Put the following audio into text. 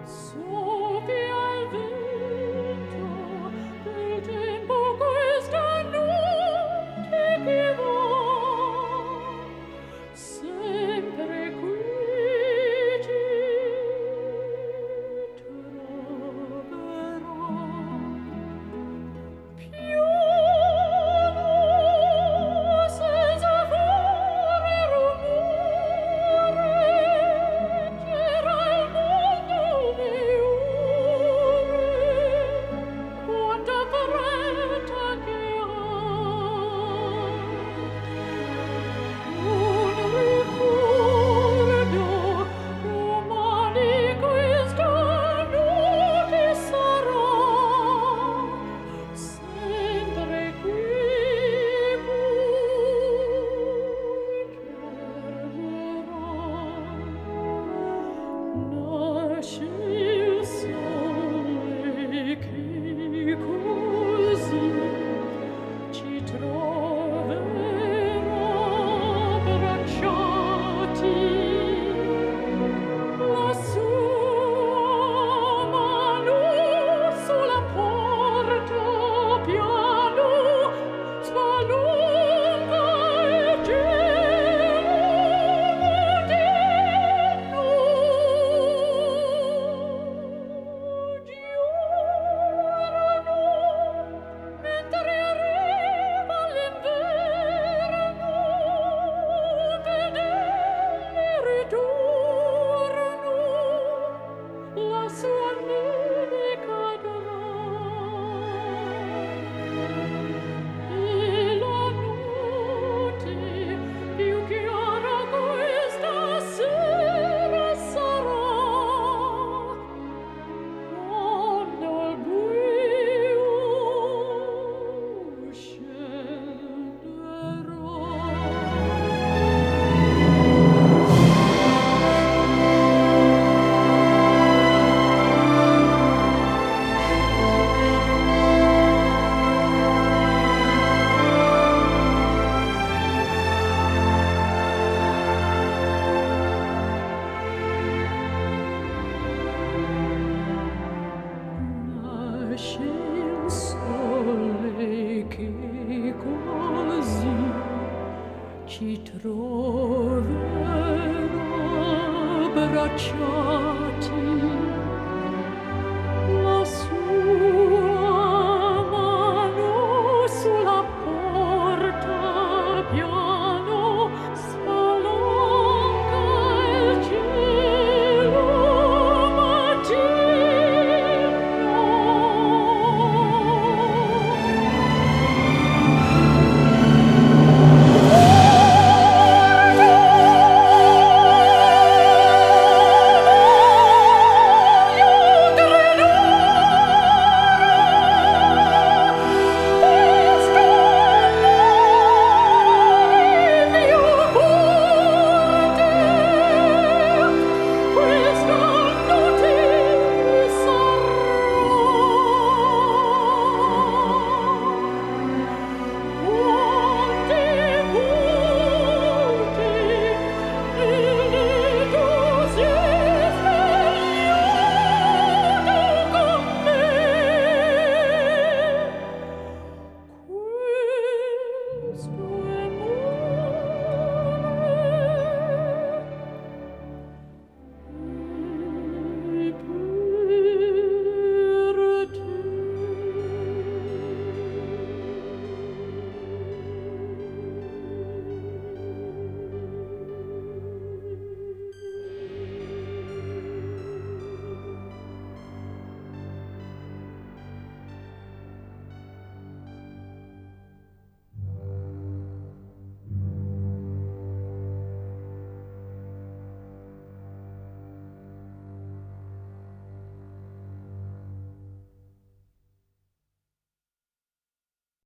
Soffia al vento del tempo questa notte che va, sempre qui ci troverò. Piano, senza fare rumore, gira il mondo le ore, quanta fretta che ha. Un ricordo domani questa notte sarà, sempre qui poi nasce il sole che così ci troverà abbracciati. La sua mano sulla porta piano spalunga il cielo moderno. Giorno, mentre arriva l'inverno, fedele ritorno, la sua neve cadrà. E la notte più chiara questa sera sarà, quando al buio scenderò. Nasce il sole che così ci troverà abbracciati.